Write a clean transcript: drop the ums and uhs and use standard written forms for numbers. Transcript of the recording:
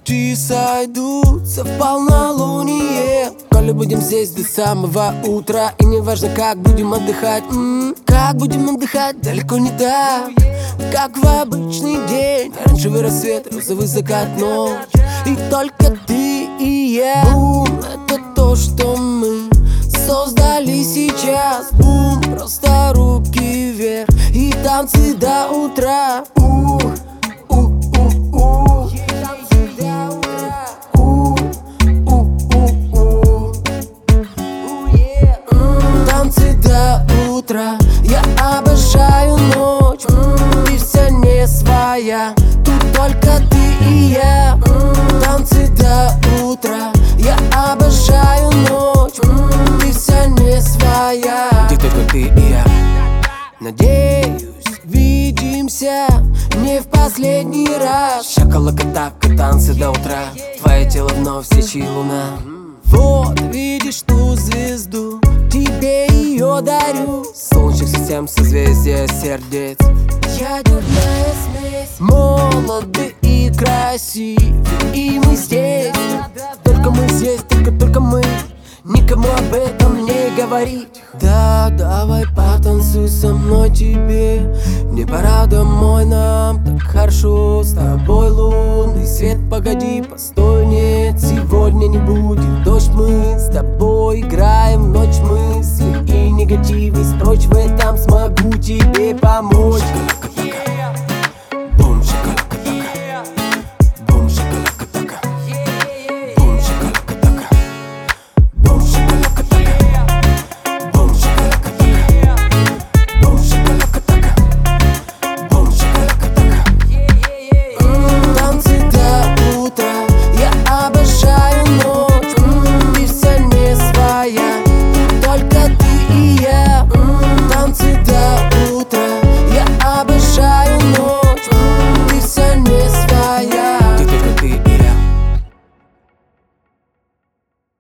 лучи сойдутся в полнолуние. Коли будем здесь до самого утра, и не важно, как будем отдыхать. Как будем отдыхать, далеко не так, как в обычный день. Оранжевый рассвет, розовый закат, ночь, и только ты и я. Бум, это то, что мы создали сейчас. Бум, просто руки вверх и танцы до утра. Танцы до утра. Я обожаю ночь, ты вся не своя, тут только ты и я. Танцы до утра. Я обожаю ночь, ты вся не своя, ты только ты и я. Надеюсь, видимся не в последний раз. Шакалакатака, танцы до утра. Твое тело вновь свечи луна. Вот, видишь ту звезду, тебе ее дарю. Солнечных систем, созвездия сердец, ядерная смесь. Молоды и красивы, и мы здесь. Только мы здесь, только мы. Никому об этом не говорить. Да, давай потанцуй со мной, тебе не пора домой, нам так хорошо с тобой. Лунный свет, погоди, постой, нет, сегодня не будет дождь, мы с тобой